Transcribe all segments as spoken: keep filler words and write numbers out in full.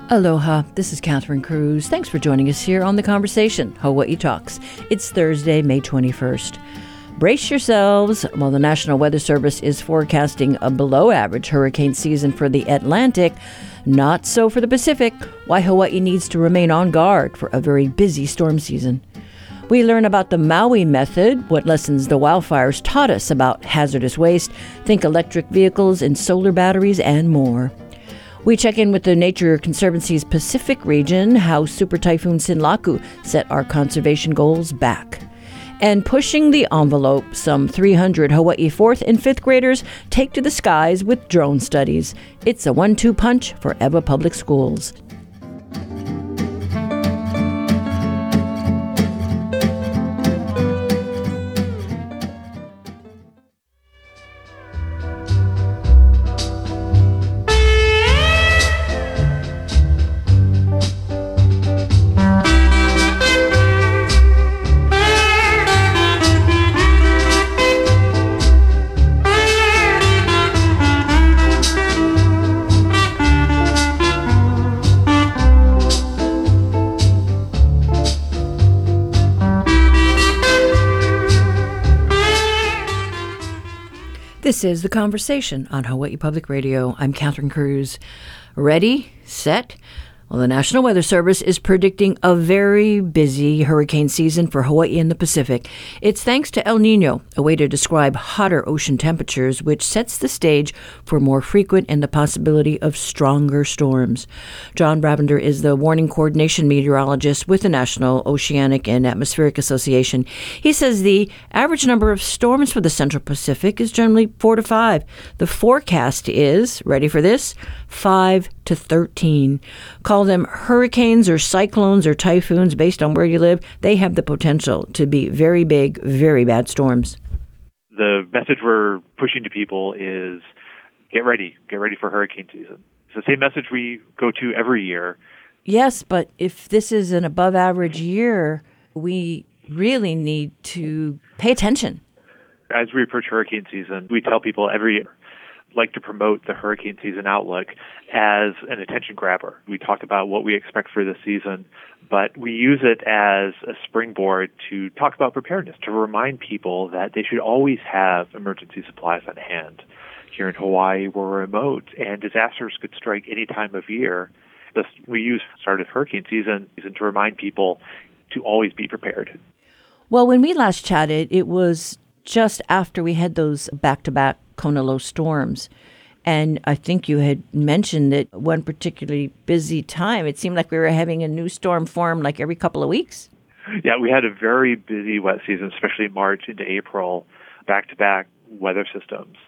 Aloha, this is Catherine Cruz. Thanks for joining us here on The Conversation, Hawaii Talks. It's Thursday, May twenty-first. Brace yourselves. While the National Weather Service is forecasting a below-average hurricane season for the Atlantic, not so for the Pacific, why Hawaii needs to remain on guard for a very busy storm season. We learn about the Maui method, what lessons the wildfires taught us about hazardous waste, think electric vehicles and solar batteries, and more. We check in with the Nature Conservancy's Pacific region, how Super Typhoon Sinlaku set our conservation goals back. And pushing the envelope, some three hundred Hawaii fourth and fifth graders take to the skies with drone studies. It's a one two punch for Ewa Public Schools. This is The Conversation on Hawaii Public Radio. I'm Catherine Cruz. Ready? Set? Well, the National Weather Service is predicting a very busy hurricane season for Hawaii and the Pacific. It's thanks to El Nino, a way to describe hotter ocean temperatures, which sets the stage for more frequent and the possibility of stronger storms. John Bravender is the warning coordination meteorologist with the National Oceanic and Atmospheric Association. He says the average number of storms for the Central Pacific is generally four to five. The forecast is, ready for this, five to thirteen. Call them hurricanes or cyclones or typhoons based on where you live. They have the potential to be very big, very bad storms. The message we're pushing to people is get ready. Get ready for hurricane season. It's the same message we go to every year. Yes, but if this is an above average year, we really need to pay attention. As we approach hurricane season, we tell people every year, like to promote the hurricane season outlook as an attention grabber. We talk about what we expect for the season, but we use it as a springboard to talk about preparedness, to remind people that they should always have emergency supplies on hand. Here in Hawaii, we're remote, and disasters could strike any time of year. Thus, we use the start of hurricane season to remind people to always be prepared. Well, when we last chatted, it was just after we had those back-to-back Kona low storms. And I think you had mentioned that one particularly busy time, it seemed like we were having a new storm form like every couple of weeks. Yeah, we had a very busy wet season, especially March into April, back-to-back weather systems.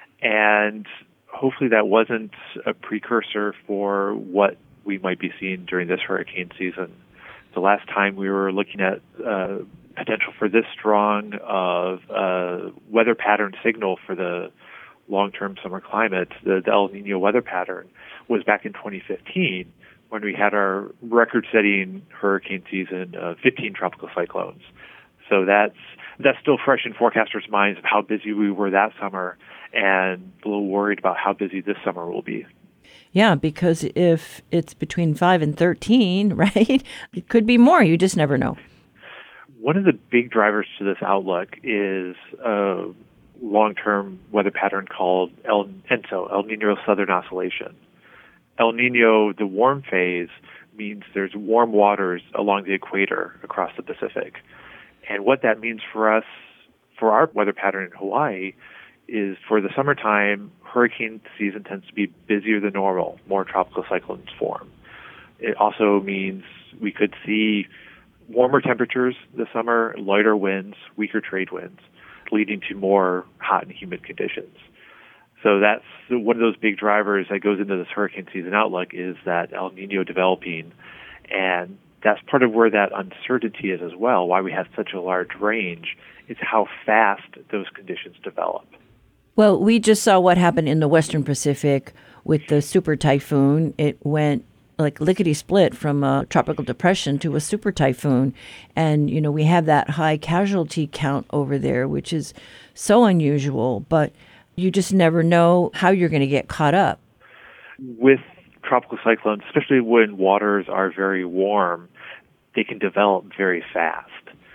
And hopefully that wasn't a precursor for what we might be seeing during this hurricane season. The last time we were looking at uh, potential for this strong of uh, weather pattern signal for the long-term summer climate, the, the El Nino weather pattern, was back in twenty fifteen when we had our record-setting hurricane season of fifteen tropical cyclones. So that's that's still fresh in forecasters' minds of how busy we were that summer, and a little worried about how busy this summer will be. Yeah, because if it's between five and thirteen, right, it could be more. You just never know. One of the big drivers to this outlook is a long-term weather pattern called El ENSO, El Nino Southern Oscillation. El Nino, the warm phase, means there's warm waters along the equator across the Pacific. And what that means for us, for our weather pattern in Hawaii, is for the summertime, hurricane season tends to be busier than normal, more tropical cyclones form. It also means we could see warmer temperatures this summer, lighter winds, weaker trade winds, leading to more hot and humid conditions. So that's one of those big drivers that goes into this hurricane season outlook is that El Nino developing. And that's part of where that uncertainty is as well, why we have such a large range, is how fast those conditions develop. Well, we just saw what happened in the Western Pacific with the super typhoon. It went like lickety-split from a tropical depression to a super typhoon. And, you know, we have that high casualty count over there, which is so unusual, but you just never know how you're going to get caught up. With tropical cyclones, especially when waters are very warm, they can develop very fast.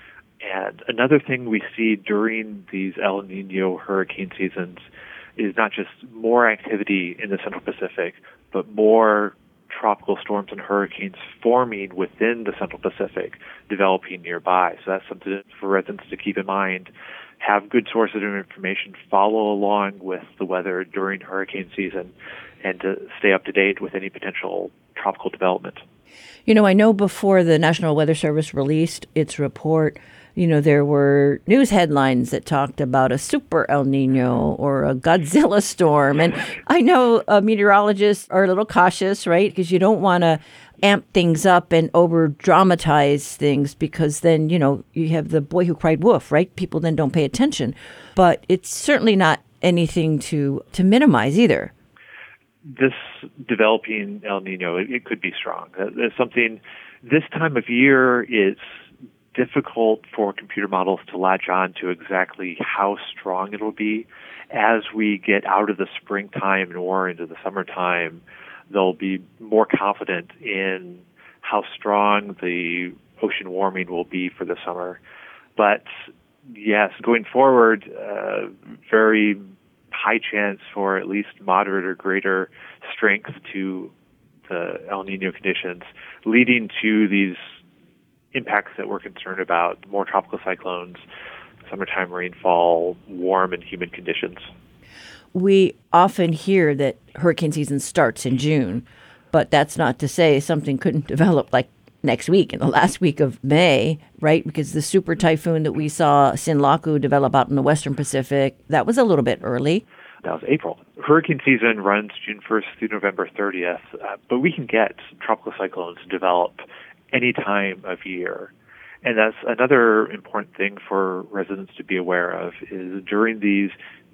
And another thing we see during these El Nino hurricane seasons is not just more activity in the Central Pacific, but more tropical storms and hurricanes forming within the Central Pacific, developing nearby. So that's something for residents to keep in mind. Have good sources of information, follow along with the weather during hurricane season, and to stay up to date with any potential tropical development. You know, I know before the National Weather Service released its report, you know, there were news headlines that talked about a super El Nino or a Godzilla storm. And I know uh, meteorologists are a little cautious, right? Because you don't want to amp things up and over dramatize things, because then, you know, you have the boy who cried wolf, right? People then don't pay attention. But it's certainly not anything to, to minimize either. This developing El Nino, it, it could be strong. It's something, this time of year, it's difficult for computer models to latch on to exactly how strong it'll be. As we get out of the springtime and more into the summertime, they'll be more confident in how strong the ocean warming will be for the summer. But yes, going forward, uh, very high chance for at least moderate or greater strength to the El Nino conditions, leading to these impacts that we're concerned about: more tropical cyclones, summertime rainfall, warm and humid conditions. We often hear that hurricane season starts in June, but that's not to say something couldn't develop like next week, in the last week of May, right? Because the super typhoon that we saw, Sinlaku, develop out in the Western Pacific, that was a little bit early. That was April. Hurricane season runs June first through November thirtieth, uh, but we can get tropical cyclones develop any time of year. And that's another important thing for residents to be aware of, is during these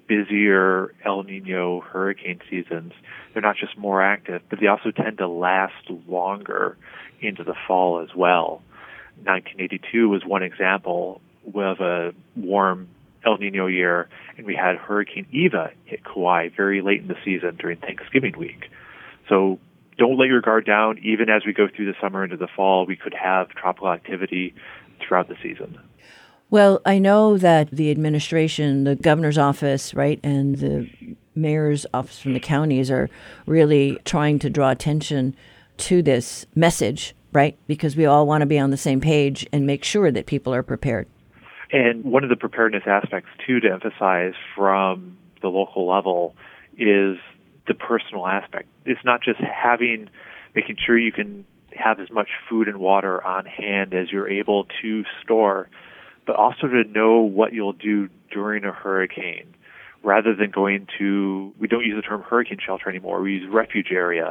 busier El Nino hurricane seasons, they're not just more active, but they also tend to last longer into the fall as well. nineteen eighty-two was one example of a warm El Nino year, and we had Hurricane Eva hit Kauai very late in the season during Thanksgiving week. So don't let your guard down. Even as we go through the summer into the fall, we could have tropical activity throughout the season. Well, I know that the administration, the governor's office, right, and the mayor's office from the counties are really trying to draw attention to this message, right? Because we all want to be on the same page and make sure that people are prepared. And one of the preparedness aspects, too, to emphasize from the local level is the personal aspect. It's not just having, making sure you can have as much food and water on hand as you're able to store, but also to know what you'll do during a hurricane. Rather than going to, we don't use the term hurricane shelter anymore, we use refuge area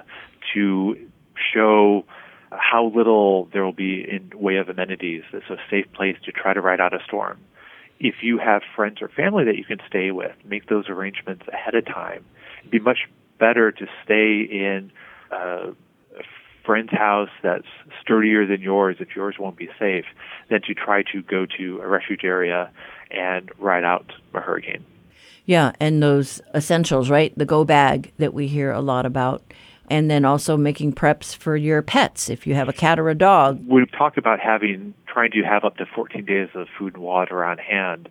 to show how little there will be in way of amenities. It's a safe place to try to ride out a storm. If you have friends or family that you can stay with, make those arrangements ahead of time. It'd be much better to stay in uh, a friend's house that's sturdier than yours if yours won't be safe than to try to go to a refuge area and ride out a hurricane. Yeah, and those essentials, right? The go bag that we hear a lot about. And then also making preps for your pets if you have a cat or a dog. We've talked about having, trying to have up to fourteen days of food and water on hand.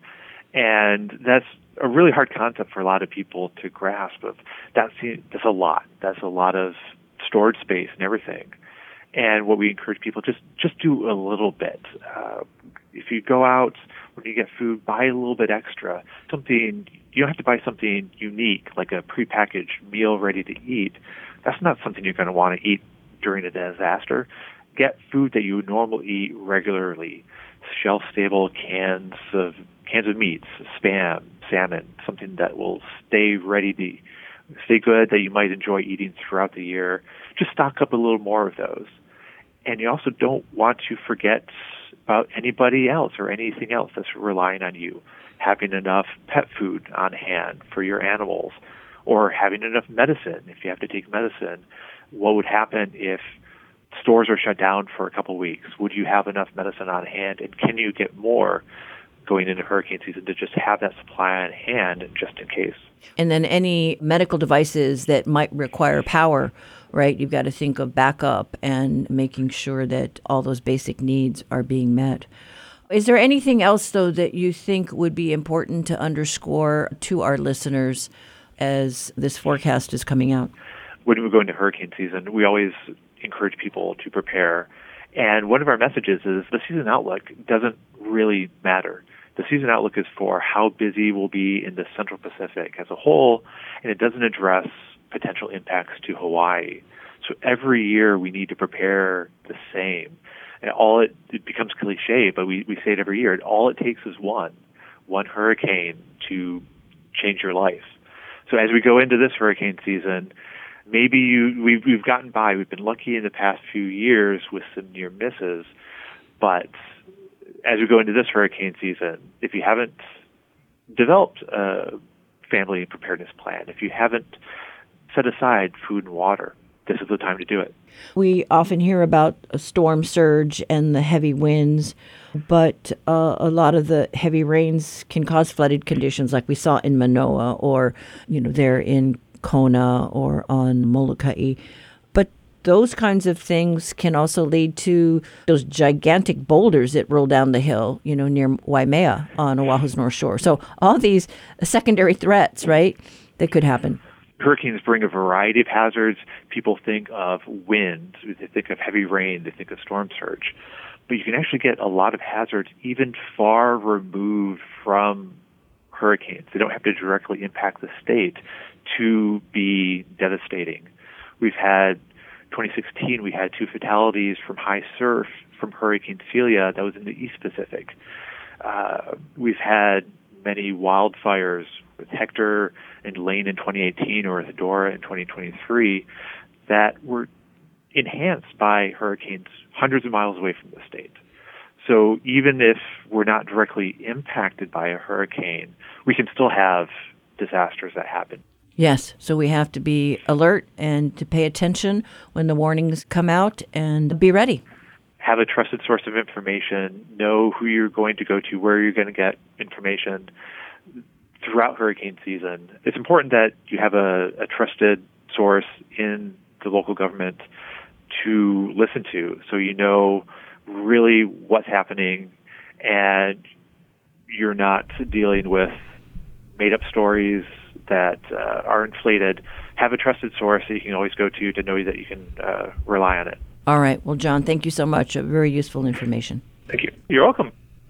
And that's a really hard concept for a lot of people to grasp. Of that's, that's a lot. That's a lot of storage space and everything. And what we encourage people, just, just do a little bit. Uh, if you go out, when you get food, buy a little bit extra. Something, you don't have to buy something unique, like a prepackaged meal ready to eat. That's not something you're going to want to eat during a disaster. Get food that you would normally eat regularly. Shelf-stable cans of cans of meats, Spam, salmon, something that will stay ready to stay good, that you might enjoy eating throughout the year. Just stock up a little more of those. And you also don't want to forget about anybody else or anything else that's relying on you. Having enough pet food on hand for your animals, or having enough medicine if you have to take medicine. What would happen if stores are shut down for a couple of weeks? Would you have enough medicine on hand, and can you get more going into hurricane season to just have that supply on hand just in case. And then any medical devices that might require power, right? You've got to think of backup and making sure that all those basic needs are being met. Is there anything else, though, that you think would be important to underscore to our listeners as this forecast is coming out? When we go into hurricane season, we always encourage people to prepare. And one of our messages is the season outlook doesn't really matter. The season outlook is for how busy we'll be in the Central Pacific as a whole, and it doesn't address potential impacts to Hawaii. So every year we need to prepare the same. And all it, it becomes cliche, but we, we say it every year. All it takes is one, one hurricane to change your life. So as we go into this hurricane season, maybe you we've, we've gotten by. We've been lucky in the past few years with some near misses, but as we go into this hurricane season, if you haven't developed a family preparedness plan, if you haven't set aside food and water, this is the time to do it. We often hear about a storm surge and the heavy winds, but uh, a lot of the heavy rains can cause flooded conditions like we saw in Manoa or, you know, there in Kona or on Molokai. But those kinds of things can also lead to those gigantic boulders that roll down the hill, you know, near Waimea on Oahu's North Shore. So all these secondary threats, right, that could happen. Hurricanes bring a variety of hazards. People think of wind, they think of heavy rain, they think of storm surge. But you can actually get a lot of hazards even far removed from hurricanes. They don't have to directly impact the state to be devastating. We've had, twenty sixteen, we had two fatalities from high surf from Hurricane Celia that was in the East Pacific. Uh, we've had many wildfires with Hector and Lane in twenty eighteen or with Dora in twenty twenty-three that were enhanced by hurricanes hundreds of miles away from the state. So even if we're not directly impacted by a hurricane, we can still have disasters that happen. Yes, so we have to be alert and to pay attention when the warnings come out and be ready. Have a trusted source of information, know who you're going to go to, where you're going to get information throughout hurricane season. It's important that you have a, a trusted source in the local government to listen to so you know really what's happening and you're not dealing with made-up stories that uh, are inflated. Have a trusted source that you can always go to to know that you can uh, rely on it. All right. Well, John, thank you so much. Very useful information. Thank you. You're welcome.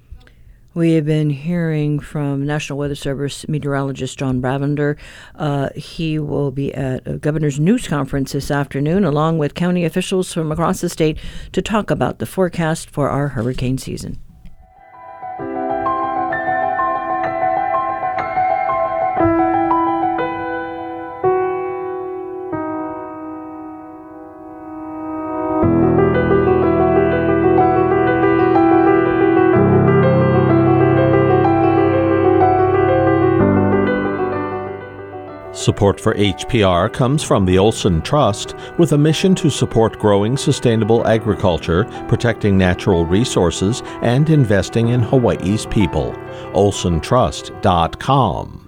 We have been hearing from National Weather Service meteorologist John Bravender. Uh, he will be at a governor's news conference this afternoon, along with county officials from across the state, to talk about the forecast for our hurricane season. Support for H P R comes from the Olson Trust, with a mission to support growing sustainable agriculture, protecting natural resources, and investing in Hawaii's people. olson trust dot com.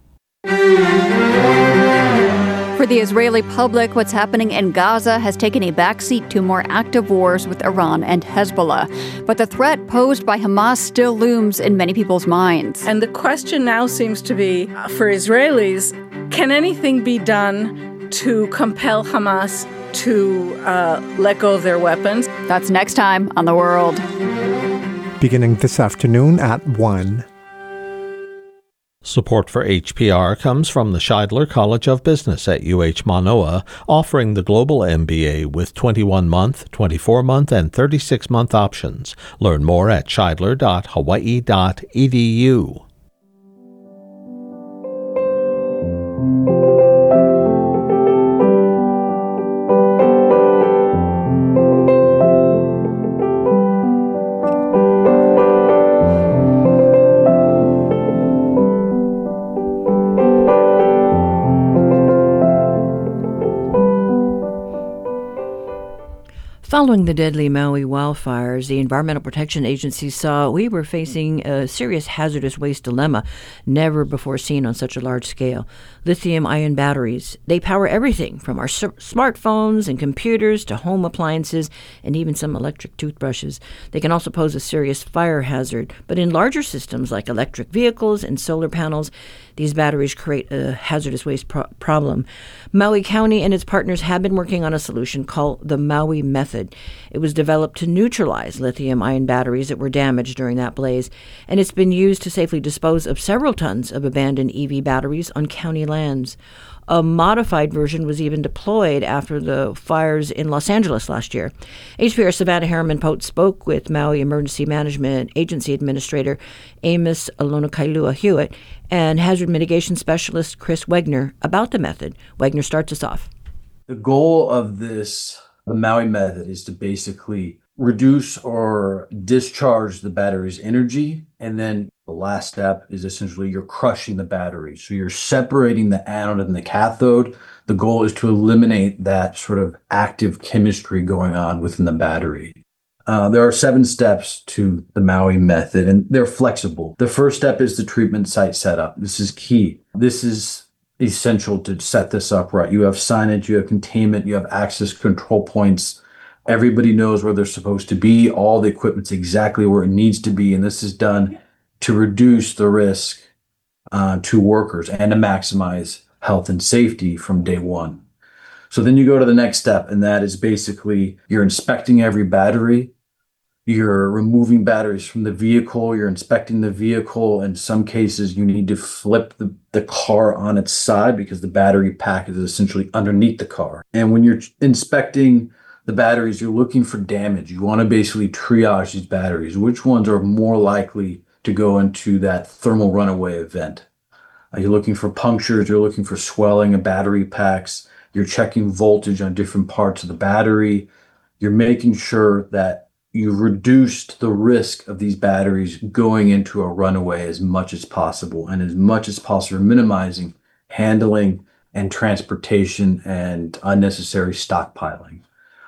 For the Israeli public, what's happening in Gaza has taken a backseat to more active wars with Iran and Hezbollah. But the threat posed by Hamas still looms in many people's minds. And the question now seems to be, for Israelis, can anything be done to compel Hamas to uh, let go of their weapons? That's next time on The World. Beginning this afternoon at one. Support for H P R comes from the Scheidler College of Business at U H Manoa, offering the Global M B A with twenty-one month, twenty-four month, and thirty-six month options. Learn more at scheidler dot hawaii dot e d u. Following the deadly Maui wildfires, the Environmental Protection Agency saw we were facing a serious hazardous waste dilemma never before seen on such a large scale. Lithium-ion batteries, they power everything from our s- smartphones and computers to home appliances and even some electric toothbrushes. They can also pose a serious fire hazard, but in larger systems like electric vehicles and solar panels, these batteries create a hazardous waste pro- problem. Maui County and its partners have been working on a solution called the Maui Method. It was developed to neutralize lithium-ion batteries that were damaged during that blaze, and it's been used to safely dispose of several tons of abandoned E V batteries on county lands. A modified version was even deployed after the fires in Los Angeles last year. H P R Savannah Harriman-Pote spoke with Maui Emergency Management Agency Administrator Amos Alonakailua Hewitt and Hazard Mitigation Specialist Chris Wegner about the method. Wegner starts us off. The goal of this the Maui Method is to basically reduce or discharge the battery's energy. And then the last step is essentially you're crushing the battery. So you're separating the anode and the cathode. The goal is to eliminate that sort of active chemistry going on within the battery. Uh, there are seven steps to the Maui Method, and they're flexible. The first step is the treatment site setup. This is key. This is essential to set this up right. You have signage, you have containment, you have access control points. Everybody knows where they're supposed to be. All the equipment's exactly where it needs to be. And this is done to reduce the risk uh, to workers and to maximize health and safety from day one. So then you go to the next step, and that is basically you're inspecting every battery. You're removing batteries from the vehicle. You're inspecting the vehicle. In some cases, you need to flip the, the car on its side because the battery pack is essentially underneath the car. And when you're inspecting the batteries, you're looking for damage. You want to basically triage these batteries. Which ones are more likely to go into that thermal runaway event? Are you looking for punctures? You're looking for swelling of battery packs. You're checking voltage on different parts of the battery. You're making sure that you've reduced the risk of these batteries going into a runaway as much as possible, and as much as possible minimizing handling and transportation and unnecessary stockpiling.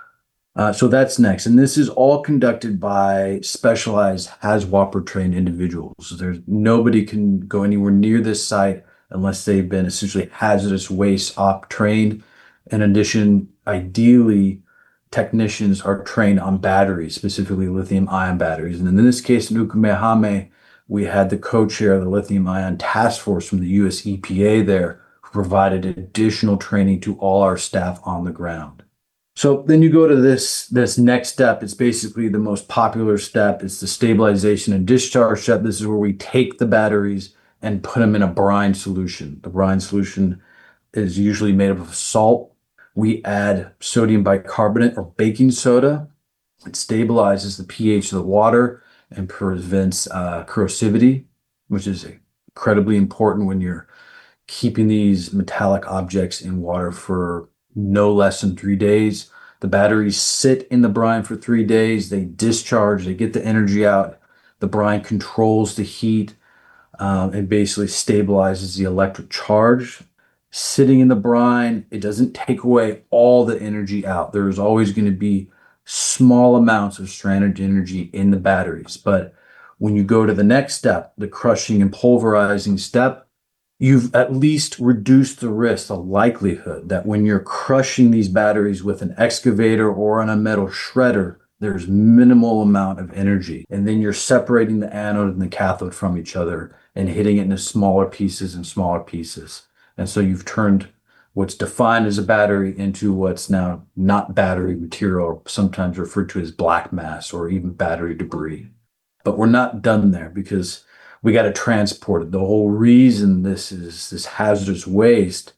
Uh, so that's next. And this is all conducted by specialized HAZWOPER trained individuals. There's nobody can go anywhere near this site unless they've been essentially hazardous waste op trained. In addition, ideally, technicians are trained on batteries, specifically lithium-ion batteries. And in this case, in Ukumehame, we had the co-chair of the lithium-ion task force from the U S E P A there, who provided additional training to all our staff on the ground. So then you go to this, this next step. It's basically the most popular step. It's the stabilization and discharge step. This is where we take the batteries and put them in a brine solution. The brine solution is usually made up of salt. We add sodium bicarbonate or baking soda. It stabilizes the pH of the water and prevents uh, corrosivity, which is incredibly important when you're keeping these metallic objects in water for no less than three days. The batteries sit in the brine for three days. They discharge, they get the energy out. The brine controls the heat um, and basically stabilizes the electric charge. Sitting in the brine, it doesn't take away all the energy out. There is always going to be small amounts of stranded energy in the batteries. But when you go to the next step, the crushing and pulverizing step, you've at least reduced the risk, the likelihood that when you're crushing these batteries with an excavator or on a metal shredder, there's minimal amount of energy. And then you're separating the anode and the cathode from each other and hitting it into smaller pieces and smaller pieces. And so you've turned what's defined as a battery into what's now not battery material, sometimes referred to as black mass or even battery debris. But we're not done there because we got to transport it. The whole reason this is this hazardous waste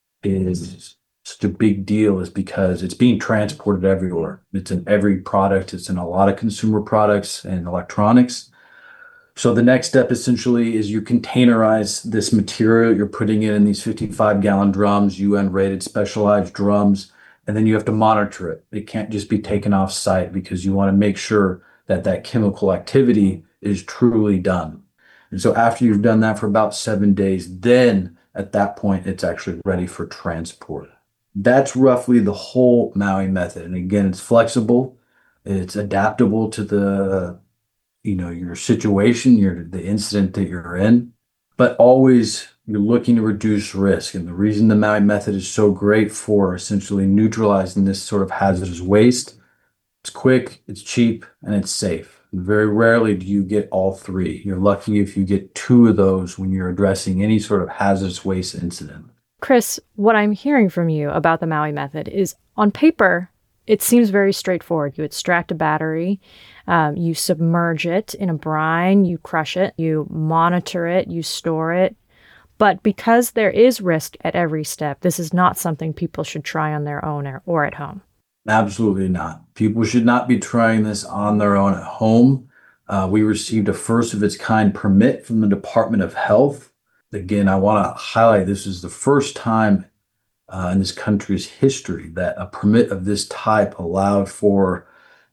is such a big deal is because it's being transported everywhere. It's in every product. It's in a lot of consumer products and electronics. So the next step essentially is you containerize this material. You're putting it in these fifty-five gallon drums, U N rated specialized drums, and then you have to monitor it. It can't just be taken off site because you want to make sure that that chemical activity is truly done. And so after you've done that for about seven days, then at that point, it's actually ready for transport. That's roughly the whole Maui method. And again, it's flexible, it's adaptable to the, you know, your situation, your the incident that you're in, but always you're looking to reduce risk. And the reason the Maui method is so great for essentially neutralizing this sort of hazardous waste, it's quick, it's cheap, and it's safe. Very rarely do you get all three. You're lucky if you get two of those when you're addressing any sort of hazardous waste incident. Chris, what I'm hearing from you about the Maui method is, on paper, it seems very straightforward. You extract a battery, um, you submerge it in a brine, you crush it, you monitor it, you store it. But because there is risk at every step, this is not something people should try on their own or, or at home. Absolutely not. People should not be trying this on their own at home. Uh, we received a first of its kind permit from the Department of Health. Again, I want to highlight this is the first time uh, in this country's history that a permit of this type allowed for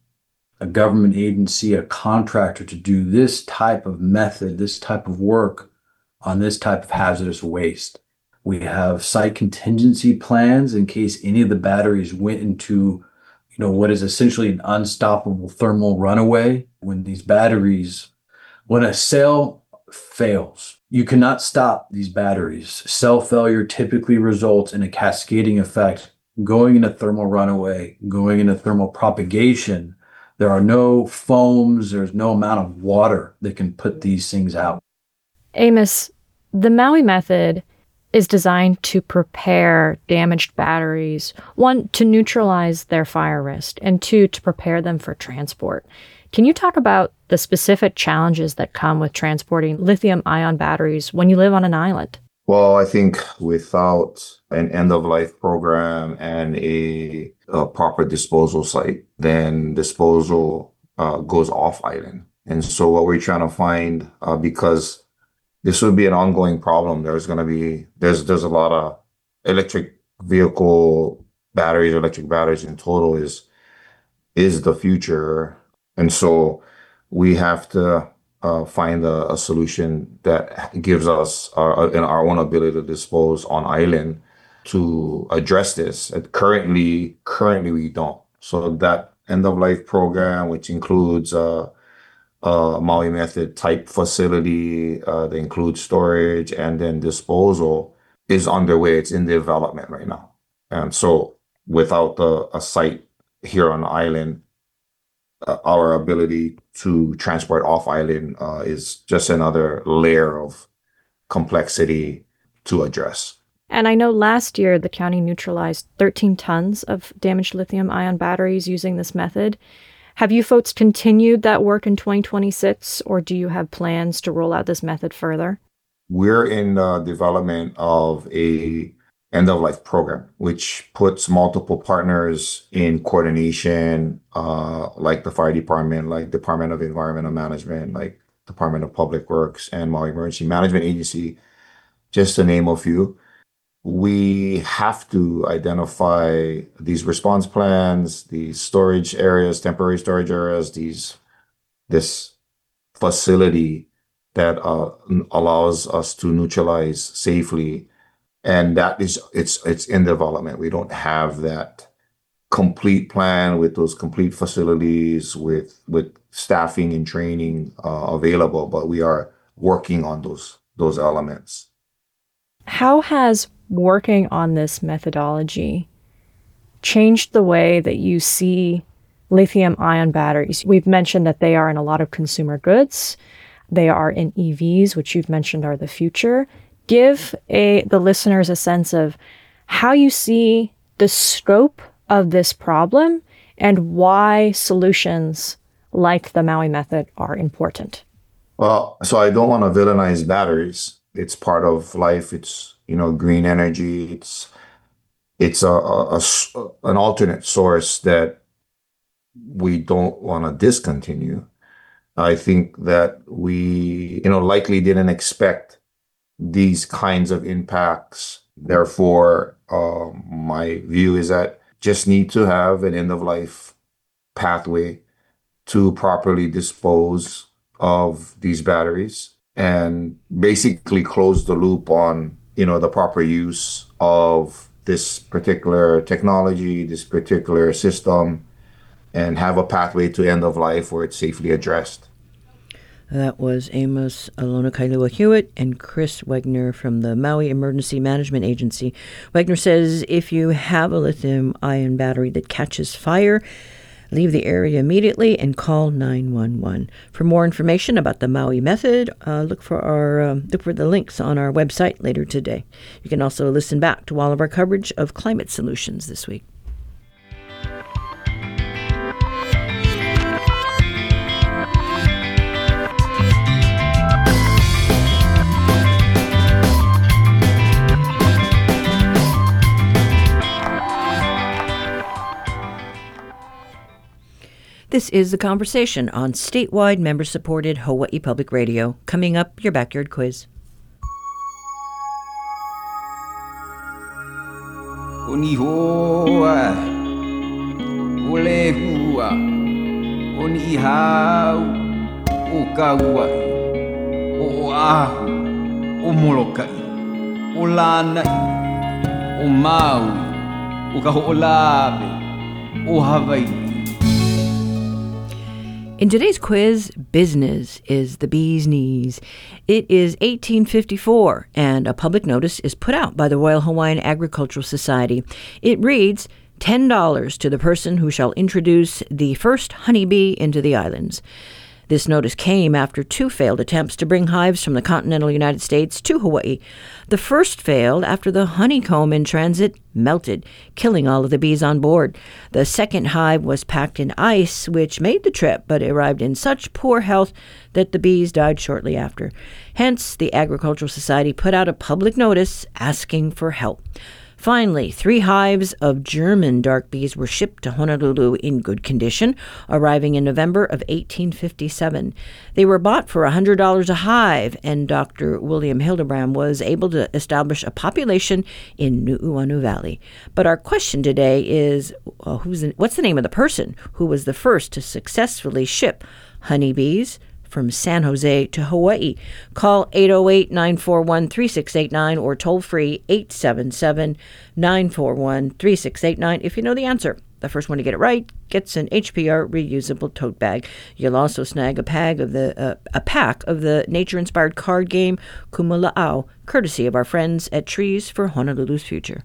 a government agency, a contractor, to do this type of method, this type of work on this type of hazardous waste. We have site contingency plans in case any of the batteries went into, you know, what is essentially an unstoppable thermal runaway. When these batteries, when a cell fails, you cannot stop these batteries. Cell failure typically results in a cascading effect, going into thermal runaway, going into thermal propagation. There are no foams, there's no amount of water that can put these things out. Amos, the Maui method is designed to prepare damaged batteries, one, to neutralize their fire risk, and two, to prepare them for transport. Can you talk about the specific challenges that come with transporting lithium-ion batteries when you live on an island? Well, I think without an end-of-life program and a, a proper disposal site, then disposal uh, goes off island. And so what we're trying to find, uh, because this would be an ongoing problem, there's going to be, there's there's a lot of electric vehicle batteries, electric batteries in total is, is the future. And so we have to uh, find a, a solution that gives us our, our own ability to dispose on island to address this. Currently, currently we don't. So that end-of-life program, which includes uh, uh, Maui method type facility, uh, that includes storage and then disposal, is underway. It's in development right now. And so without the, a site here on the island, uh, our ability to transport off island uh, is just another layer of complexity to address. And I know last year the county neutralized thirteen tons of damaged lithium-ion batteries using this method. Have you folks continued that work in twenty twenty-six, or do you have plans to roll out this method further? We're in the development of a end-of-life program, which puts multiple partners in coordination, uh, like the fire department, like Department of Environmental Management, like Department of Public Works, and Maui Emergency Management Agency, just to name a few. We have to identify these response plans, these storage areas, temporary storage areas, these this facility that uh, allows us to neutralize safely, and that is it's it's in development. We don't have that complete plan with those complete facilities with with staffing and training uh, available, but we are working on those those elements. How has working on this methodology changed the way that you see lithium-ion batteries? We've mentioned that they are in a lot of consumer goods. They are in E Vs, which you've mentioned are the future. Give a the listeners a sense of how you see the scope of this problem and why solutions like the Maui method are important. Well, so I don't want to villainize batteries. It's part of life. It's, you know, green energy. It's it's a, a, a an alternate source that we don't want to discontinue. I think that we, you know, likely didn't expect these kinds of impacts. Therefore, um, my view is that just need to have an end-of-life pathway to properly dispose of these batteries and basically close the loop on, you know, the proper use of this particular technology, this particular system, and have a pathway to end of life where it's safely addressed. That was Amos Alona Kailua Hewitt and Chris Wegner from the Maui Emergency Management Agency. Wegner says if you have a lithium-ion battery that catches fire, leave the area immediately and call nine one one. For more information about the Maui method, uh, look for our um, look for the links on our website later today. You can also listen back to all of our coverage of climate solutions this week. This is The Conversation on statewide member-supported Hawaii Public Radio. Coming up, your backyard quiz. Oni hoa, ole hua, oni hau, o kauai, o ahu, o molokai, o lanai, o Maui, o kaho'olawe, o Hawaii. In today's quiz, business is the bee's knees. It is eighteen fifty-four, and a public notice is put out by the Royal Hawaiian Agricultural Society. It reads, ten dollars to the person who shall introduce the first honeybee into the islands. This notice came after two failed attempts to bring hives from the continental United States to Hawaii. The first failed after the honeycomb in transit melted, killing all of the bees on board. The second hive was packed in ice, which made the trip, but arrived in such poor health that the bees died shortly after. Hence, the Agricultural Society put out a public notice asking for help. Finally, three hives of German dark bees were shipped to Honolulu in good condition, arriving in November of eighteen fifty-seven. They were bought for one hundred dollars a hive, and Doctor William Hildebrand was able to establish a population in Nu'uanu Valley. But our question today is, uh, who's the, what's the name of the person who was the first to successfully ship honeybees from San Jose to Hawaii? Call eight oh eight, nine four one, three six eight nine or toll free eight seven seven, nine four one, three six eight nine if you know the answer. The first one to get it right gets an H P R reusable tote bag. You'll also snag a pack of the uh, a pack of the nature-inspired card game Kumula'au, courtesy of our friends at Trees for Honolulu's Future.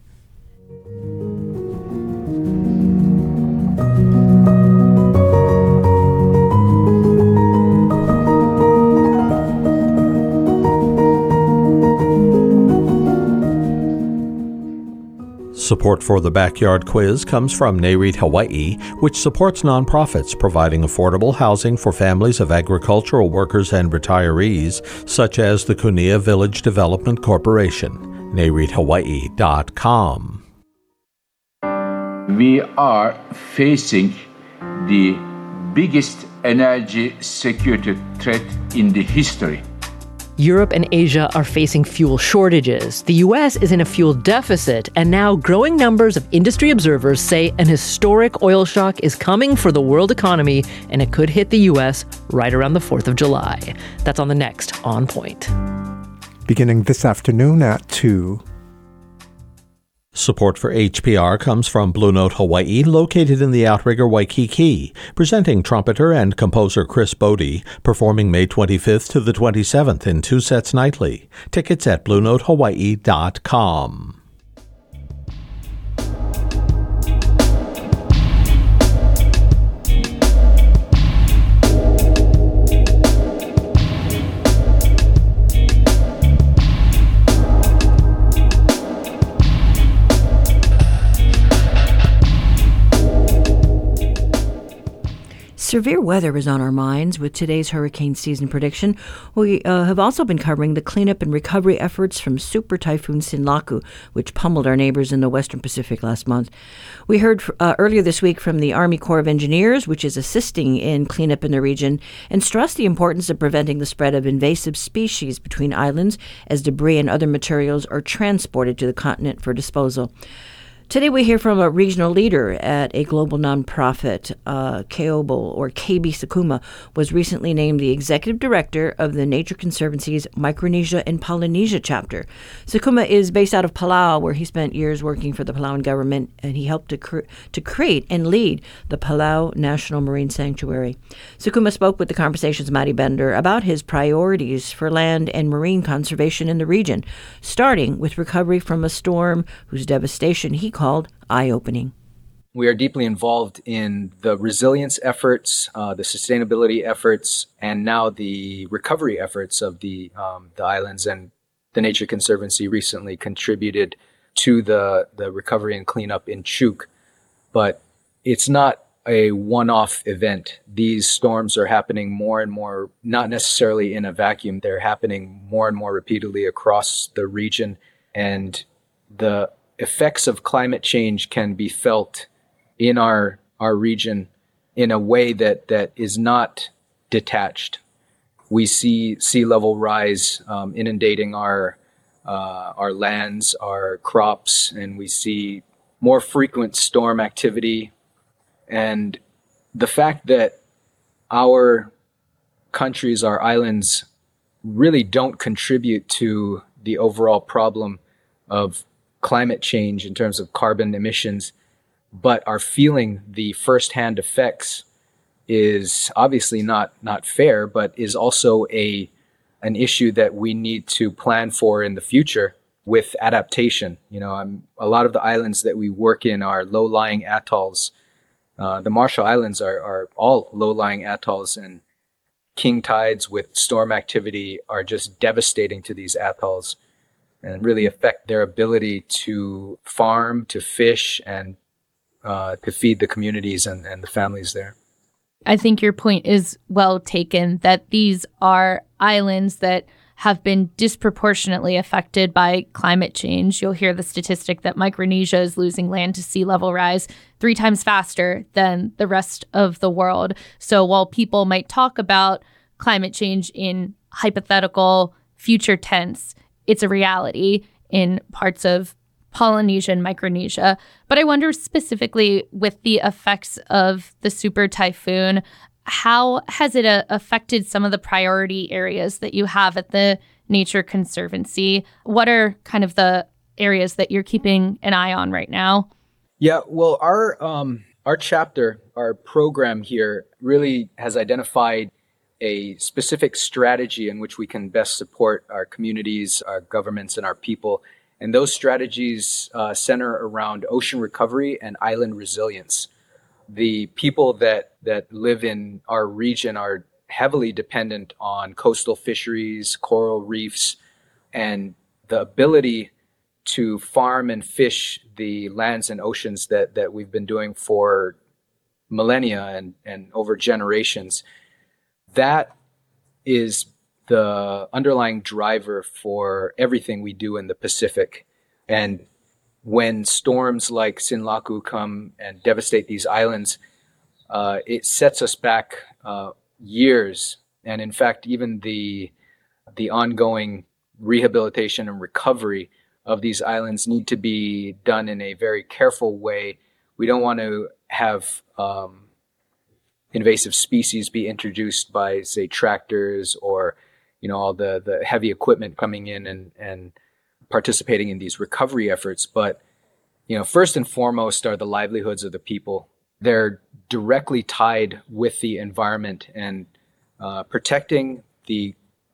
Support for the Backyard Quiz comes from NAREIT Hawaii, which supports nonprofits providing affordable housing for families of agricultural workers and retirees, such as the Kunia Village Development Corporation. NAREIT Hawaii dot com. We are facing the biggest energy security threat in the history. Europe and Asia are facing fuel shortages. The U S is in a fuel deficit, and now growing numbers of industry observers say an historic oil shock is coming for the world economy, and it could hit the U S right around the fourth of July. That's on the next On Point. Beginning this afternoon at two. Support for H P R comes from Blue Note Hawaii, located in the Outrigger Waikiki, presenting trumpeter and composer Chris Bodie, performing May twenty-fifth to the twenty-seventh in two sets nightly. Tickets at blue note hawaii dot com. Severe weather is on our minds with today's hurricane season prediction. We uh, have also been covering the cleanup and recovery efforts from Super Typhoon Sinlaku, which pummeled our neighbors in the Western Pacific last month. We heard uh, earlier this week from the Army Corps of Engineers, which is assisting in cleanup in the region, and stressed the importance of preventing the spread of invasive species between islands as debris and other materials are transported to the continent for disposal. Today we hear from a regional leader at a global nonprofit. Uh, Keobel, or K B Sakuma, was recently named the executive director of the Nature Conservancy's Micronesia and Polynesia chapter. Sakuma is based out of Palau, where he spent years working for the Palauan government, and he helped to, cre- to create and lead the Palau National Marine Sanctuary. Sakuma spoke with the Conversation's Mari Bender about his priorities for land and marine conservation in the region, starting with recovery from a storm whose devastation he called eye-opening. We are deeply involved in the resilience efforts, uh, the sustainability efforts, and now the recovery efforts of the um, the islands. And the Nature Conservancy recently contributed to the, the recovery and cleanup in Chuuk. But it's not a one-off event. These storms are happening more and more, not necessarily in a vacuum. They're happening more and more repeatedly across the region. And the effects of climate change can be felt in our our region in a way that that is not detached. We see sea level rise um, inundating our uh, our lands, our crops, and we see more frequent storm activity. And the fact that our countries, our islands, really don't contribute to the overall problem of climate change in terms of carbon emissions, but are feeling the firsthand effects is obviously not not fair, but is also a an issue that we need to plan for in the future with adaptation. You know, I'm, a lot of the islands that we work in are low-lying atolls. Uh, the Marshall Islands are, are all low-lying atolls, and king tides with storm activity are just devastating to these atolls and really affect their ability to farm, to fish, and uh, to feed the communities and, and the families there. I think your point is well taken, that these are islands that have been disproportionately affected by climate change. You'll hear the statistic that Micronesia is losing land to sea level rise three times faster than the rest of the world. So while people might talk about climate change in hypothetical future tense, it's a reality in parts of Polynesia and Micronesia. But I wonder specifically with the effects of the super typhoon, how has it uh, affected some of the priority areas that you have at the Nature Conservancy? What are kind of the areas that you're keeping an eye on right now? Yeah, well, our um, our chapter, our program here really has identified a specific strategy in which we can best support our communities, our governments, and our people. And those strategies uh, center around ocean recovery and island resilience. The people that, that live in our region are heavily dependent on coastal fisheries, coral reefs, and the ability to farm and fish the lands and oceans that, that we've been doing for millennia and, and over generations. That is the underlying driver for everything we do in the Pacific. And when storms like Sinlaku come and devastate these islands, uh, it sets us back uh, years. And in fact, even the the ongoing rehabilitation and recovery of these islands need to be done in a very careful way. We don't want to have um, invasive species be introduced by, say, tractors or, you know, all the, the heavy equipment coming in and, and participating in these recovery efforts. But, you know, first and foremost are the livelihoods of the people. They're directly tied with the environment, and uh, protecting the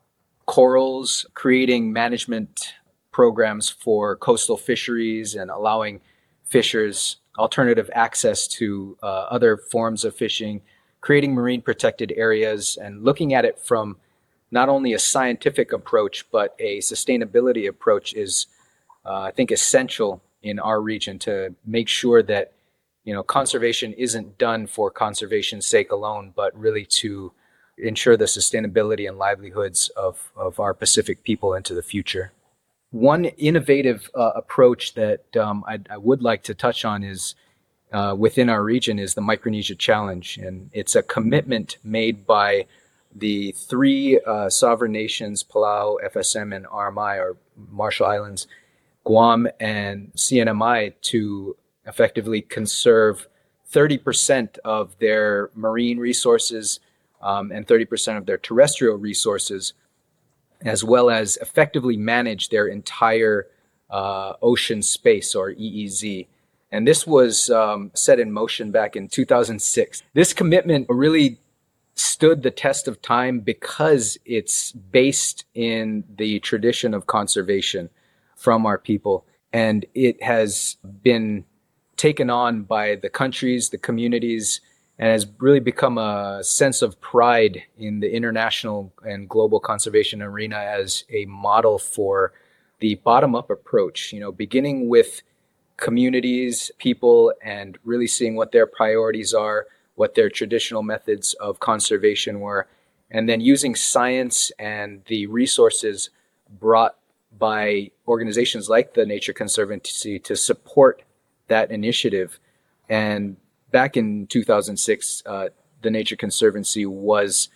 corals, creating management programs for coastal fisheries and allowing fishers alternative access to uh, other forms of fishing, creating marine protected areas, and looking at it from not only a scientific approach, but a sustainability approach is, uh, I think, essential in our region to make sure that, you know, conservation isn't done for conservation's sake alone, but really to ensure the sustainability and livelihoods of, of our Pacific people into the future. One innovative uh, approach that um, I, I would like to touch on is uh, within our region is the Micronesia Challenge. And it's a commitment made by the three uh, sovereign nations, Palau, F S M, and R M I, or Marshall Islands, Guam, and C N M I, to effectively conserve thirty percent of their marine resources um, and thirty percent of their terrestrial resources, as well as effectively manage their entire uh, ocean space, or E E Z. And this was um, set in motion back in two thousand six. This commitment really stood the test of time because it's based in the tradition of conservation from our people. And it has been taken on by the countries, the communities, and has really become a sense of pride in the international and global conservation arena as a model for the bottom-up approach, you know, beginning with communities, people, and really seeing what their priorities are, what their traditional methods of conservation were, and then using science and the resources brought by organizations like the Nature Conservancy to support that initiative. And back in two thousand six, uh, the Nature Conservancy was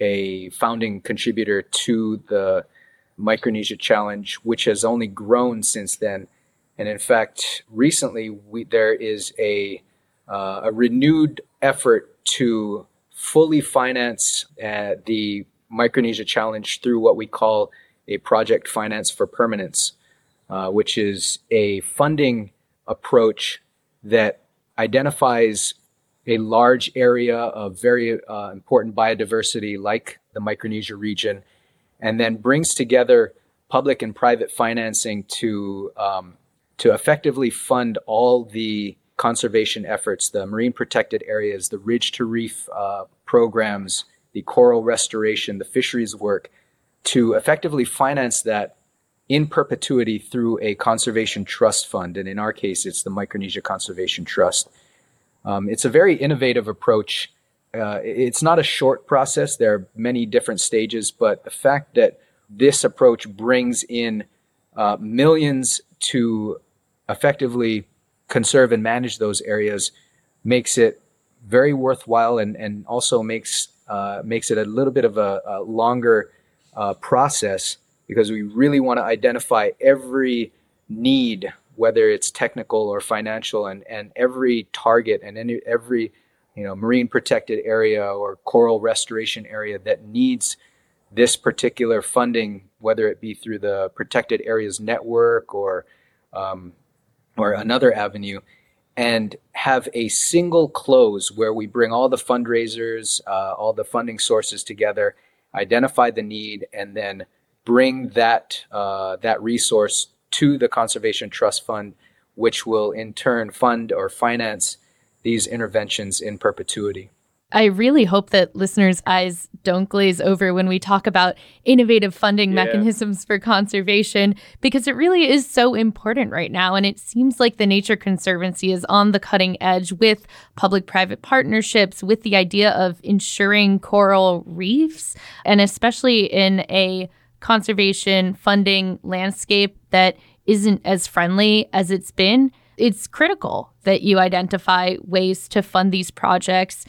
a founding contributor to the Micronesia Challenge, which has only grown since then. And in fact, recently we, there is a uh, a renewed effort to fully finance uh, the Micronesia Challenge through what we call a Project Finance for Permanence, uh, which is a funding approach that identifies a large area of very uh, important biodiversity like the Micronesia region, and then brings together public and private financing to um, to effectively fund all the conservation efforts, the marine protected areas, the ridge to reef uh, programs, the coral restoration, the fisheries work, to effectively finance that in perpetuity through a conservation trust fund. And in our case, it's the Micronesia Conservation Trust. Um, it's a very innovative approach. Uh, it's not a short process. There are many different stages, but the fact that this approach brings in uh, millions to effectively conserve and manage those areas makes it very worthwhile, and, and also makes uh, makes it a little bit of a, a longer uh, process, because we really want to identify every need, whether it's technical or financial, and, and every target and any, every you know marine protected area or coral restoration area that needs this particular funding, whether it be through the Protected Areas Network or um, or another avenue, and have a single close where we bring all the fundraisers, uh, all the funding sources together, identify the need, and then bring that uh, that resource to the Conservation Trust Fund, which will in turn fund or finance these interventions in perpetuity. I really hope that listeners' eyes don't glaze over when we talk about innovative funding yeah. mechanisms for conservation, because it really is so important right now. And it seems like the Nature Conservancy is on the cutting edge with public-private partnerships, with the idea of ensuring coral reefs, and especially in a conservation funding landscape that isn't as friendly as it's been. It's critical that you identify ways to fund these projects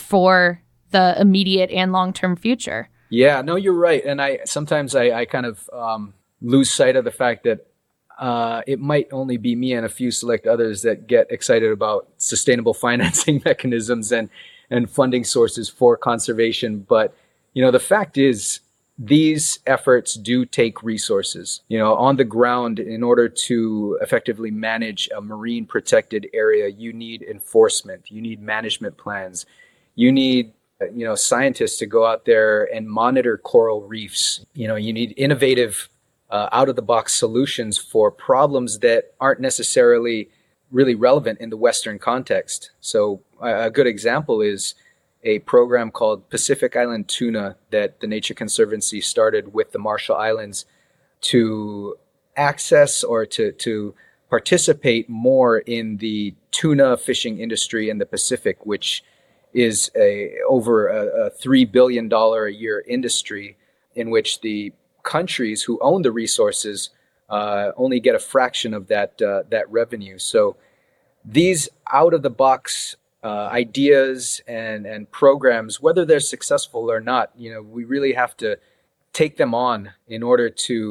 for the immediate and long-term future. Yeah, no, you're right. And I sometimes I, I kind of um, lose sight of the fact that uh, it might only be me and a few select others that get excited about sustainable financing mechanisms and, and funding sources for conservation. But, you know, the fact is, these efforts do take resources, you know, on the ground. In order to effectively manage a marine protected area, you need enforcement, you need management plans. You need, you know, scientists to go out there and monitor coral reefs. You know, you need innovative, uh, out-of-the-box solutions for problems that aren't necessarily really relevant in the Western context. So a good example is a program called Pacific Island Tuna that the Nature Conservancy started with the Marshall Islands to access or to, to participate more in the tuna fishing industry in the Pacific, which is a over a, a three billion dollars a year industry, in which the countries who own the resources uh, only get a fraction of that uh, that revenue. So these out of the box uh, ideas and and programs, whether they're successful or not, you know, we really have to take them on in order to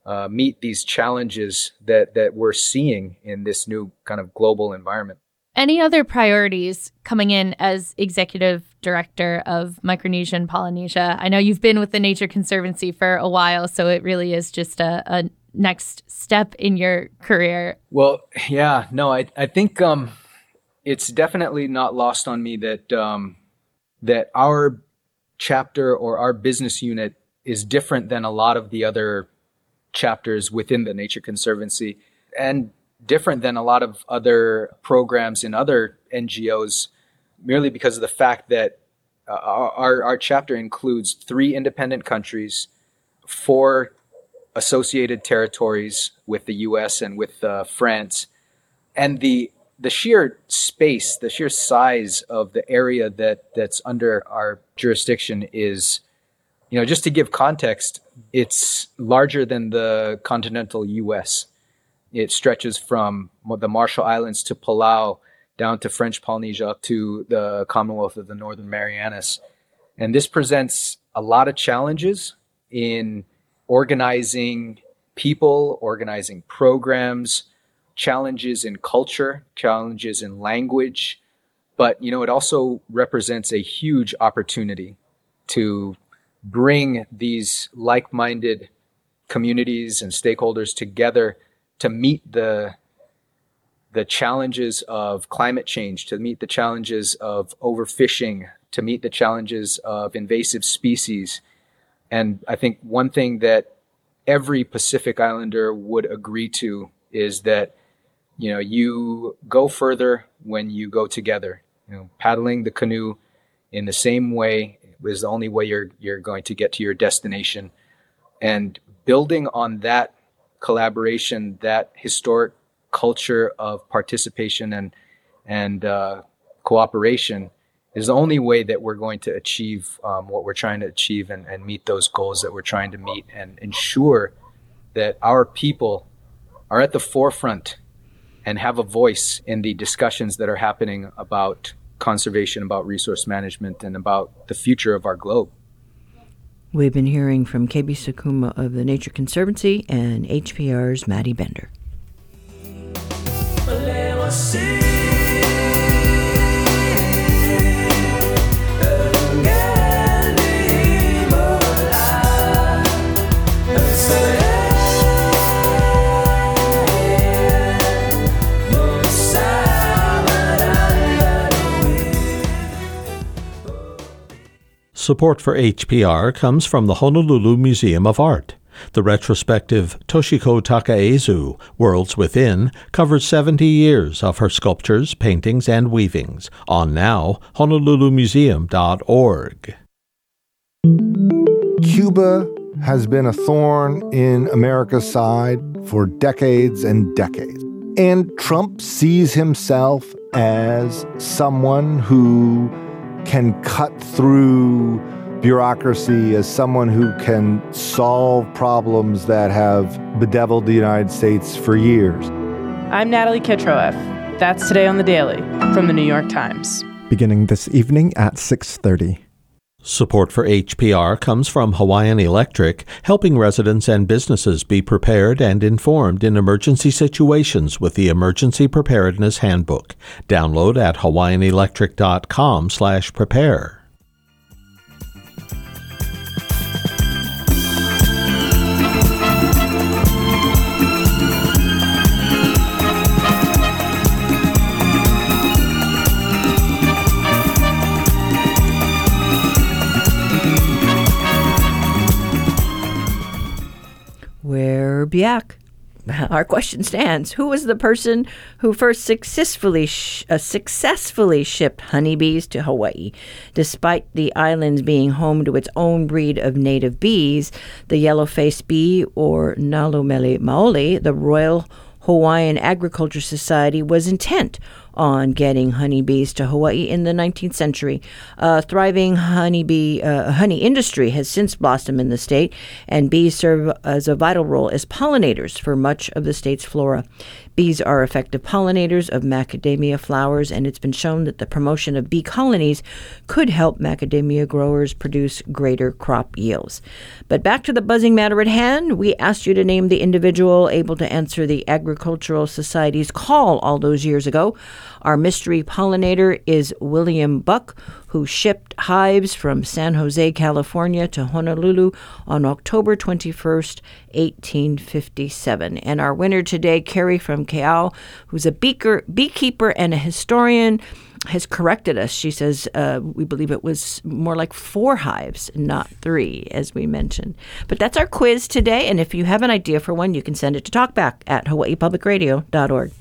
uh, meet these challenges that, that we're seeing in this new kind of global environment. Any other priorities coming in as executive director of Micronesia and Polynesia? I know you've been with the Nature Conservancy for a while, so it really is just a, a next step in your career. Well, yeah, no, I I think um, it's definitely not lost on me that um, that our chapter or our business unit is different than a lot of the other chapters within the Nature Conservancy, and different than a lot of other programs in other N G Os, merely because of the fact that uh, our, our chapter includes three independent countries, four associated territories with the U S and with uh, France, and the the sheer space, the sheer size of the area that that's under our jurisdiction is, you know, just to give context, it's larger than the continental U S. It stretches from the Marshall Islands to Palau, down to French Polynesia, up to the Commonwealth of the Northern Marianas. And this presents a lot of challenges in organizing people, organizing programs, challenges in culture, challenges in language. But, you know, it also represents a huge opportunity to bring these like-minded communities and stakeholders together to meet the the challenges of climate change, to meet the challenges of overfishing, to meet the challenges of invasive species. And I think one thing that every Pacific Islander would agree to is that, you know, you go further when you go together. You know, paddling the canoe in the same way is the only way you're you're going to get to your destination. And building on that collaboration, that historic culture of participation and and uh, cooperation is the only way that we're going to achieve um, what we're trying to achieve and, and meet those goals that we're trying to meet, and ensure that our people are at the forefront and have a voice in the discussions that are happening about conservation, about resource management, and about the future of our globe. We've been hearing from K B Sakuma of the Nature Conservancy and H P R's Maddie Bender. Support for H P R comes from the Honolulu Museum of Art. The retrospective Toshiko Takaezu, Worlds Within, covers seventy years of her sculptures, paintings, and weavings. On now, honolulu museum dot org. Cuba has been a thorn in America's side for decades and decades. And Trump sees himself as someone who can cut through bureaucracy, as someone who can solve problems that have bedeviled the United States for years. I'm Natalie Kitroeff. That's Today on the Daily from the New York Times. Beginning this evening at six thirty. Support for H P R comes from Hawaiian Electric, helping residents and businesses be prepared and informed in emergency situations with the Emergency Preparedness Handbook. Download at hawaiian electric dot com slash prepare. We're back. Our question stands. Who was the person who first successfully sh- uh, successfully shipped honeybees to Hawaii? Despite the islands being home to its own breed of native bees, the yellow-faced bee, or Nalumeli maoli, the Royal Hawaiian Agriculture Society was intent on getting honeybees to Hawaii in the nineteenth century. A thriving honeybee uh, honey industry has since blossomed in the state, and bees serve as a vital role as pollinators for much of the state's flora. Bees are effective pollinators of macadamia flowers, and it's been shown that the promotion of bee colonies could help macadamia growers produce greater crop yields. But back to the buzzing matter at hand, we asked you to name the individual able to answer the Agricultural Society's call all those years ago. Our mystery pollinator is William Buck, who shipped hives from San Jose, California to Honolulu on October twenty-first, eighteen fifty-seven. And our winner today, Carrie from Keau, who's a beaker, beekeeper and a historian, has corrected us. She says, uh, we believe it was more like four hives, not three, as we mentioned. But that's our quiz today, and if you have an idea for one, you can send it to talkback at hawaii public radio dot org.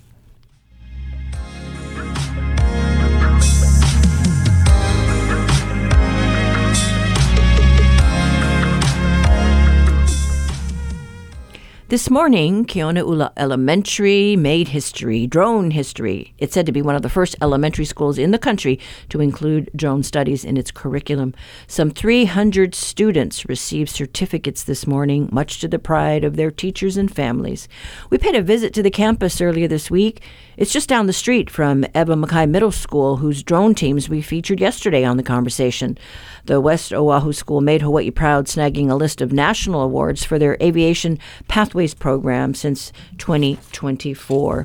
This morning, Keonaula Elementary made history, drone history. It's said to be one of the first elementary schools in the country to include drone studies in its curriculum. Some three hundred students received certificates this morning, much to the pride of their teachers and families. We paid a visit to the campus earlier this week. It's just down the street from Ewa Mackay Middle School, whose drone teams we featured yesterday on The Conversation. The West Oahu School made Hawaii proud, snagging a list of national awards for their aviation pathways program since twenty twenty-four.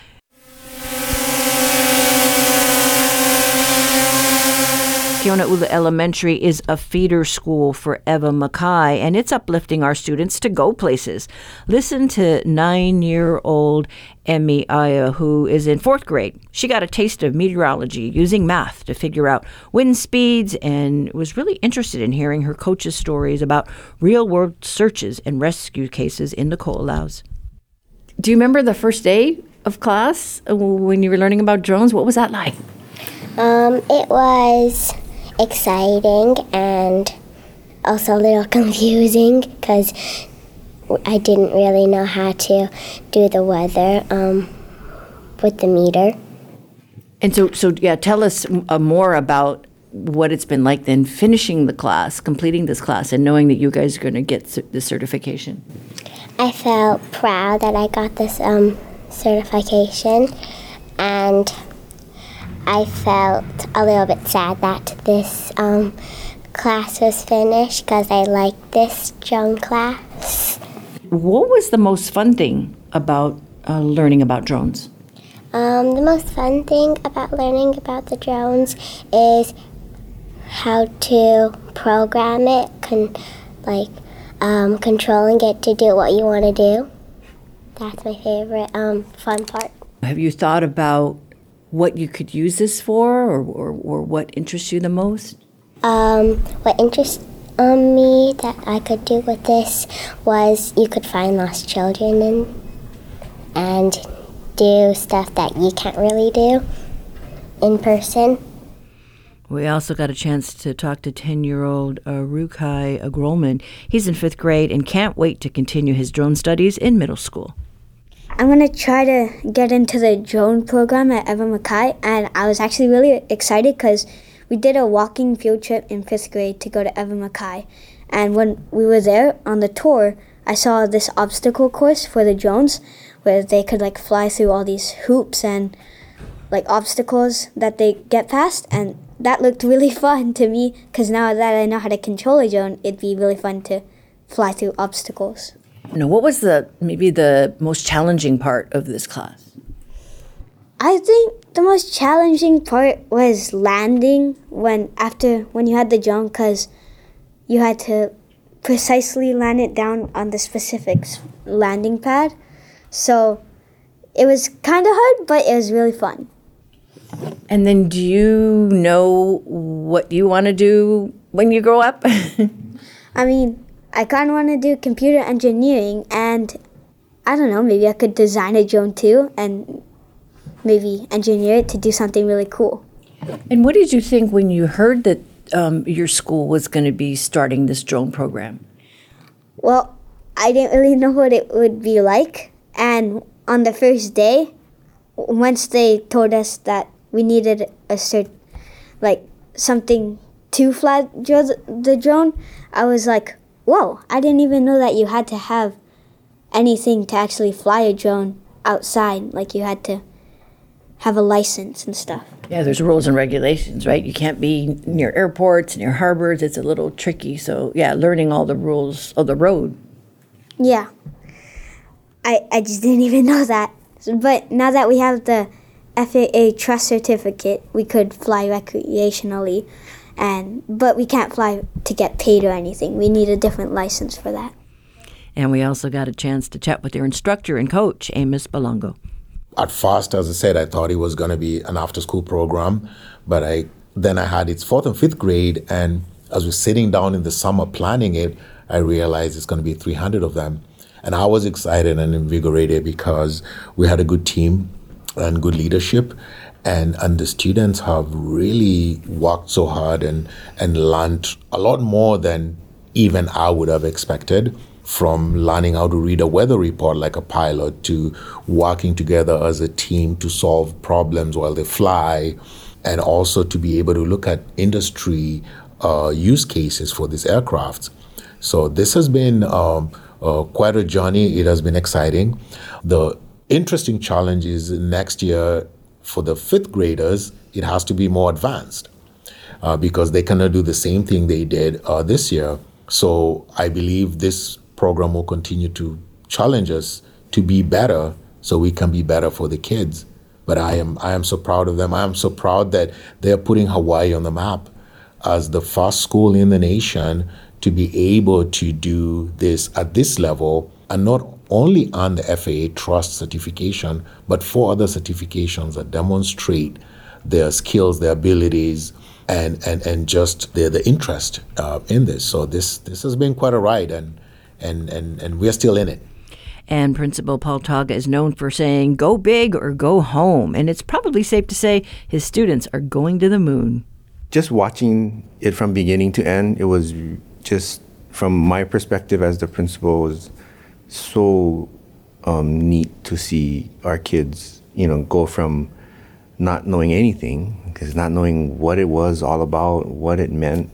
Keonaula Elementary is a feeder school for Ewa Mackay, and it's uplifting our students to go places. Listen to nine-year-old Emmy Aya, who is in fourth grade. She got a taste of meteorology using math to figure out wind speeds and was really interested in hearing her coach's stories about real-world searches and rescue cases in the Ko'olaus. Do you remember the first day of class when you were learning about drones? What was that like? Um, it was exciting and also a little confusing because I didn't really know how to do the weather um, with the meter. And so, so yeah, tell us uh, more about what it's been like then finishing the class, completing this class, and knowing that you guys are going to get c- the certification. I felt proud that I got this um, certification, and I felt a little bit sad that this um, class was finished because I liked this drone class. What was the most fun thing about uh, learning about drones? Um, the most fun thing about learning about the drones is how to program it, con- like um, controlling it to do what you want to do. That's my favorite um, fun part. Have you thought about what you could use this for, or, or, or what interests you the most? Um, what interests um, me that I could do with this was you could find lost children and, and do stuff that you can't really do in person. We also got a chance to talk to ten-year-old uh, Rukai Agrolman. He's in fifth grade and can't wait to continue his drone studies in middle school. I'm going to try to get into the drone program at Ewa Mackay, and I was actually really excited because we did a walking field trip in fifth grade to go to Ewa Mackay. And when we were there on the tour, I saw this obstacle course for the drones where they could like fly through all these hoops and like obstacles that they get past, and that looked really fun to me because now that I know how to control a drone, it'd be really fun to fly through obstacles. Now, what was the maybe the most challenging part of this class? I think the most challenging part was landing when after when you had the drone, because you had to precisely land it down on the specific landing pad. So it was kind of hard, but it was really fun. And then, do you know what you want to do when you grow up? I mean, I kind of want to do computer engineering, and I don't know, maybe I could design a drone too and maybe engineer it to do something really cool. And what did you think when you heard that um, your school was going to be starting this drone program? Well, I didn't really know what it would be like, and on the first day, once they told us that we needed a cert, like something to fly dro- the drone, I was like, whoa, I didn't even know that you had to have anything to actually fly a drone outside. Like you had to have a license and stuff. Yeah, there's rules and regulations, right? You can't be near airports, near harbors. It's a little tricky. So, yeah, learning all the rules of the road. Yeah. I, I just didn't even know that. So, but now that we have the F A A trust certificate, we could fly recreationally. And but we can't fly to get paid or anything. We need a different license for that. And we also got a chance to chat with your instructor and coach, Amos Balongo. At first, as I said, I thought it was going to be an after-school program, but I then I had its fourth and fifth grade, and as we're sitting down in the summer planning it, I realized it's going to be three hundred of them. And I was excited and invigorated because we had a good team and good leadership, and, and the students have really worked so hard and, and learned a lot more than even I would have expected. From learning how to read a weather report like a pilot to working together as a team to solve problems while they fly, and also to be able to look at industry uh, use cases for these aircrafts. So this has been um, uh, quite a journey. It has been exciting. The interesting challenge is next year for the fifth graders, it has to be more advanced uh, because they cannot do the same thing they did uh, this year. So I believe this program will continue to challenge us to be better so we can be better for the kids. But I am I am so proud of them. I am so proud that they're putting Hawaii on the map as the first school in the nation to be able to do this at this level, and not only on the F A A Trust certification, but four other certifications that demonstrate their skills, their abilities, and and, and just the, the interest uh, in this. So this this has been quite a ride, and And, and, and we're still in it. And Principal Paul Taga is known for saying, go big or go home. And it's probably safe to say his students are going to the moon. Just watching it from beginning to end, it was just, from my perspective as the principal, was so um, neat to see our kids, you know, go from not knowing anything, because not knowing what it was all about, what it meant,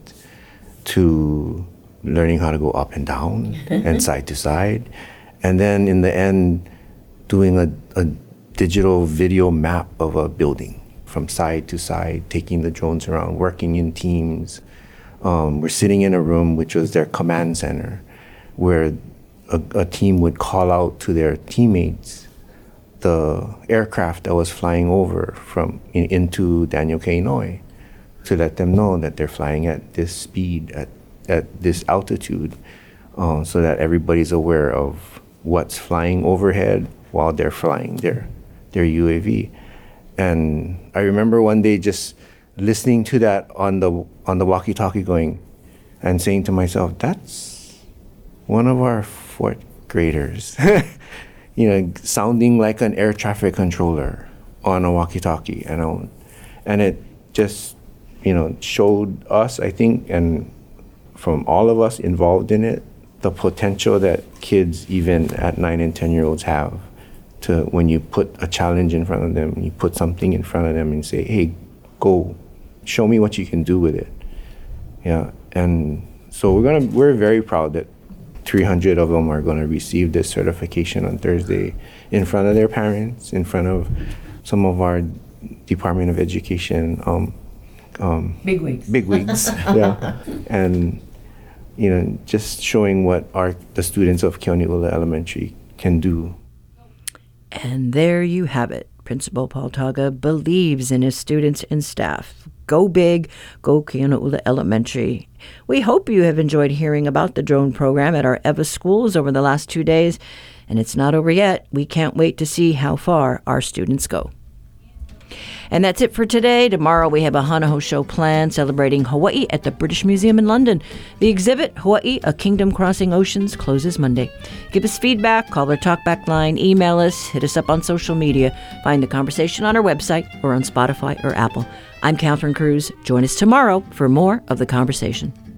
to learning how to go up and down and side to side. And then in the end, doing a, a digital video map of a building from side to side, taking the drones around, working in teams. Um, we're sitting in a room, which was their command center, where a, a team would call out to their teammates the aircraft that was flying over from in, into Daniel K. Inouye, to let them know that they're flying at this speed, at at this altitude, um, so that everybody's aware of what's flying overhead while they're flying their their U A V. And I remember one day just listening to that on the on the walkie-talkie, going and saying to myself, "That's one of our fourth graders," you know, sounding like an air traffic controller on a walkie-talkie, and I, and it just, you know, showed us, I think, and from all of us involved in it, the potential that kids even at nine and ten year olds have to, when you put a challenge in front of them, you put something in front of them and say, hey, go, show me what you can do with it. Yeah, and so we're gonna, we're very proud that three hundred of them are gonna receive this certification on Thursday in front of their parents, in front of some of our Department of Education um, um, bigwigs. Bigwigs, yeah, and you know, just showing what our the students of Keone'ula Elementary can do. And there you have it. Principal Paul Taga believes in his students and staff. Go big, go Keone'ula Elementary. We hope you have enjoyed hearing about the drone program at our E V A schools over the last two days. And it's not over yet. We can't wait to see how far our students go. And that's it for today. Tomorrow we have a Hanaho show planned celebrating Hawaii at the British Museum in London. The exhibit, Hawaii, A Kingdom Crossing Oceans, closes Monday. Give us feedback, call our talkback line, email us, hit us up on social media. Find the conversation on our website or on Spotify or Apple. I'm Catherine Cruz. Join us tomorrow for more of The Conversation.